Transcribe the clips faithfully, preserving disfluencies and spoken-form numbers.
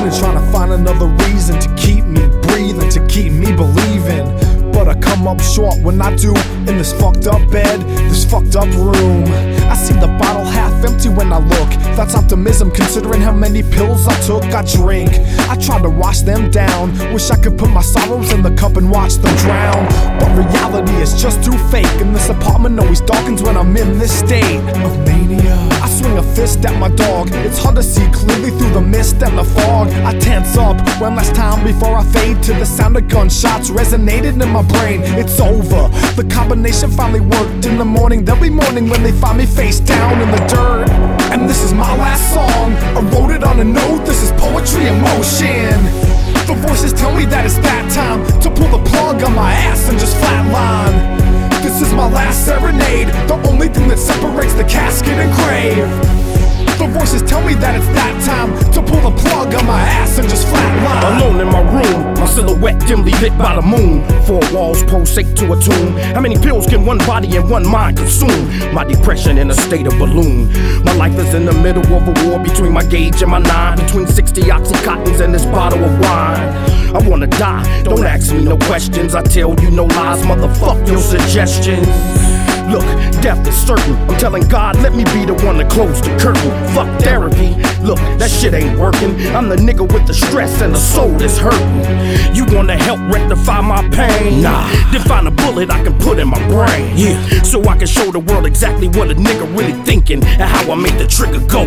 and trying to find another reason to keep me breathing, to keep me believing. But I come up short when I do in this fucked up bed, this fucked up room. I see the bottle half empty when I look. That's optimism considering how many pills I took. I drink, I try to wash them down. Wish I could put my sorrows in the cup and watch them drown. But reality is just too fake, and this apartment always darkens when I'm in this state of mania. I swing a fist at my dog. It's hard to see clearly through the mist and the fog. I tense up one last time before I fade to the sound of gunshots resonated in my brain. It's over, the combination finally worked. In the morning they'll be mourning when they find me face down in the dirt. And this is my last song, I wrote it on a note. This is poetry in motion. The voices tell me that it's that time to pull the plug on my ass and just flatline. This is my last serenade, the only thing that separates the casket and grave. The voices tell me that it's that time to pull the plug on my ass and just flatline. Alone in my room, my silhouette dimly lit by the moon. Four walls pulsate to a tune. How many pills can one body and one mind consume? My depression in a state of balloon. My life is in the middle of a war between my gauge and my nine, between sixty oxycontins and this bottle of wine. I wanna die, don't ask me no questions. I tell you no lies, motherfuck your suggestions. Look, death is certain. I'm telling God, let me be the one to close the curtain. Fuck therapy. Look, that shit ain't working. I'm the nigga with the stress and the soul that's hurting. You wanna help rectify my pain? Nah. Then find a bullet I can put in my brain. Yeah. So I can show the world exactly what a nigga really thinking and how I make the trigger go.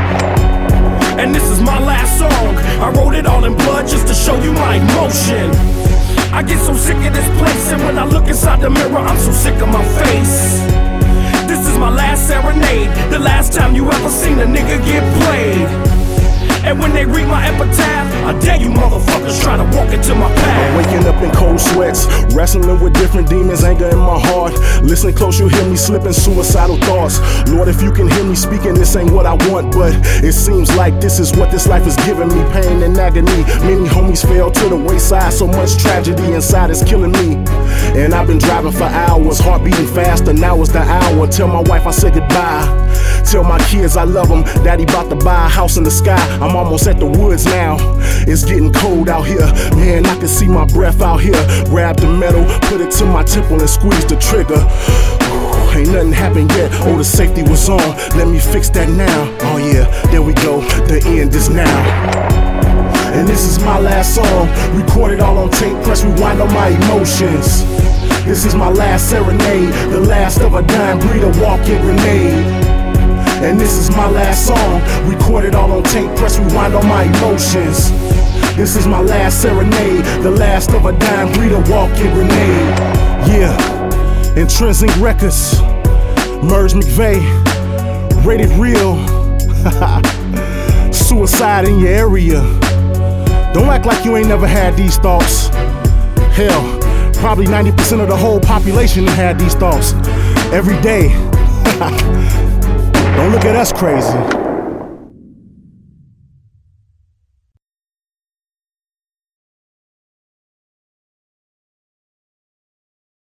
And this is my last song. I wrote it all in blood just to show you my emotion. I get so sick of this place, and when I look inside the mirror, I'm so sick of my face. This is my last serenade, the last time you ever seen a nigga get played. And when they read my epitaph, I dare you motherfuckers try to walk into my path. I'm waking up in cold sweats, wrestling with different demons, anger in my heart. Listen close, you'll hear me slipping suicidal thoughts. Lord, if you can hear me speaking, this ain't what I want, but it seems like this is what this life is giving me. Pain and agony, many homies fell to the wayside. So much tragedy inside is killing me. And I've been driving for hours, heart beating faster, now is the hour. Tell my wife I said goodbye. Tell my kids I love them, daddy bout to buy a house in the sky. I'm almost at the woods now, it's getting cold out here. Man, I can see my breath out here. Grab the metal, put it to my temple and squeeze the trigger. Ain't nothing happened yet, oh the safety was on. Let me fix that now, oh yeah, there we go, the end is now. And this is my last song, recorded all on tape, press rewind on my emotions. This is my last serenade, the last of a dying breed, a walking grenade. And this is my last song, recorded all on tape, press rewind on my emotions. This is my last serenade, the last of a dying breed, a walking grenade. Yeah, Intrinsic Records, Merge McVeigh, Rated Real. Suicide in your area. Don't act like you ain't never had these thoughts. Hell, probably ninety percent of the whole population had these thoughts every day. Don't look at us crazy.